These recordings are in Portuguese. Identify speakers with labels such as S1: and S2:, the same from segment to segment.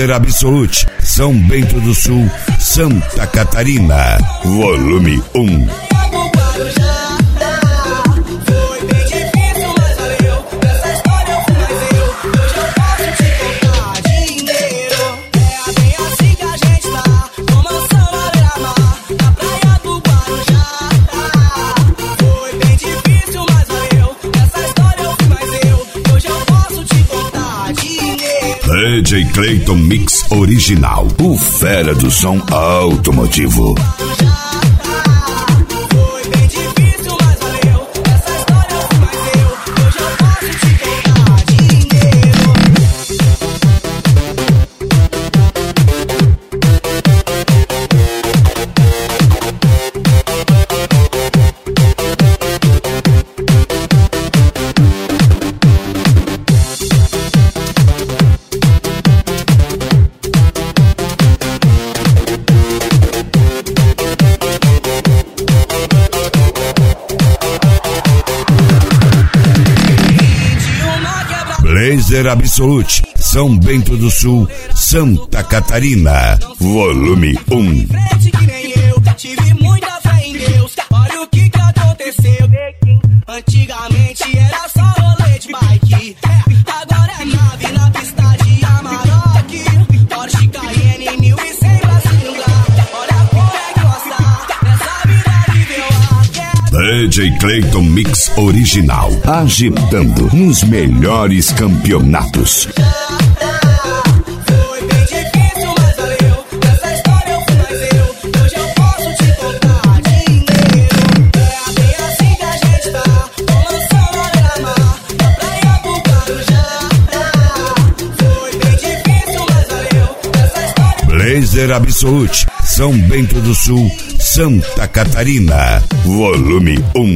S1: Blazer Absolute, São Bento do Sul, Santa Catarina. Volume 1. DJ Clayton Mix Original, o fera do som automotivo. Blazer Absolute, São Bento do Sul, Santa Catarina. Volume 1.
S2: Que nem eu, tive muita fé em Deus. Olha o que aconteceu. Antigamente era só rolê de bike, agora é nave na pista de Amarok. Porsche Cayenne 1100 pra se lugar. Olha como é que gosta dessa vida viveu.
S1: DJ Clayton Mix Original, agitando nos melhores campeonatos.
S2: Foi bem difícil, mas valeu. Nessa história eu fui mais eu. Hoje eu posso te contar dinheiro. É bem assim que a gente tá, balançando a beira-mar, da praia pro Guarujá. Foi bem difícil, mas valeu. Nessa história.
S1: Blazer Absolute, São Bento do Sul, Santa Catarina. Volume 1.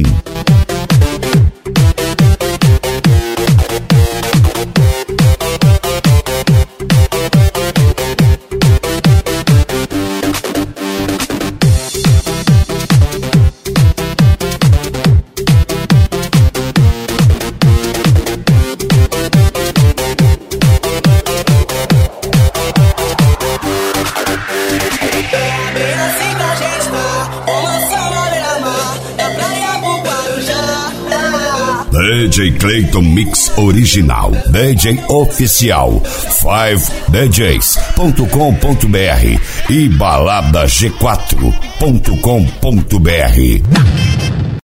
S1: DJ Clayton Mix Original, DJ Oficial, 5DJs.com.br e baladag4.com.br.